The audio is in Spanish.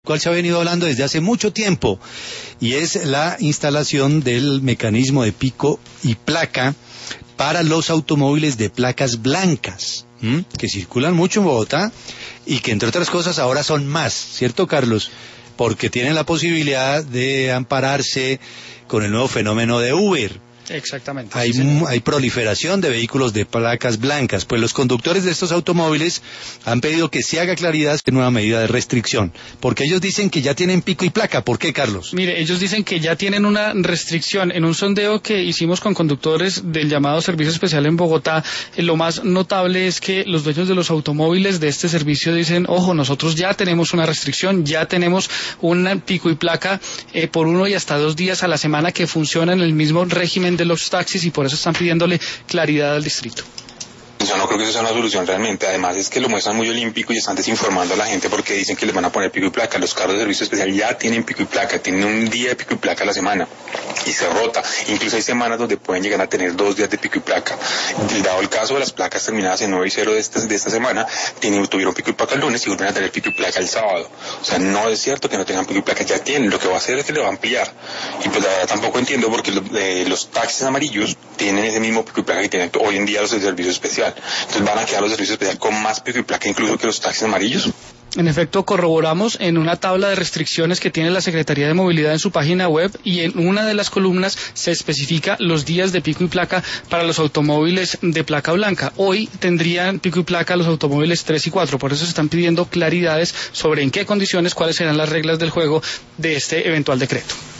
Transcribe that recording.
cual se ha venido hablando desde hace mucho tiempo, y es la instalación del mecanismo de pico y placa para los automóviles de placas blancas, que circulan mucho en Bogotá y que entre otras cosas ahora son más, ¿cierto, Carlos? Porque tienen la posibilidad de ampararse con el nuevo fenómeno de Uber. Exactamente. Hay proliferación de vehículos de placas blancas, pues los conductores de estos automóviles han pedido que se haga claridad en una medida de restricción, porque ellos dicen que ya tienen pico y placa. ¿Por qué, Carlos? Mire, ellos dicen que ya tienen una restricción. En un sondeo que hicimos con conductores del llamado Servicio Especial en Bogotá, lo más notable es que los dueños de los automóviles de este servicio dicen, ojo, nosotros ya tenemos una restricción, ya tenemos un pico y placa por 1 y hasta 2 días a la semana que funciona en el mismo régimen de los taxis, y por eso están pidiéndole claridad al distrito. Yo no creo que eso sea una solución realmente. Además es que lo muestran muy olímpico y están desinformando a la gente porque dicen que les van a poner pico y placa. Los carros de servicio especial ya tienen pico y placa, tienen un día de pico y placa a la semana y se rota. Incluso hay semanas donde pueden llegar a tener 2 días de pico y placa. Dado el caso de las placas terminadas en 9 y 0 de esta semana, tuvieron pico y placa el lunes y vuelven a tener pico y placa el sábado. O sea, no es cierto que no tengan pico y placa, ya tienen. Lo que va a hacer es que le va a ampliar. Y pues la verdad tampoco entiendo porque los taxis amarillos tienen ese mismo pico y placa que tienen hoy en día los de servicio especial. Entonces van a quedar los de servicio especial con más pico y placa incluso que los taxis amarillos. En efecto, corroboramos en una tabla de restricciones que tiene la Secretaría de Movilidad en su página web, y en una de las columnas se especifica los días de pico y placa para los automóviles de placa blanca. Hoy tendrían pico y placa los automóviles 3 y 4, por eso se están pidiendo claridades sobre en qué condiciones, cuáles serán las reglas del juego de este eventual decreto.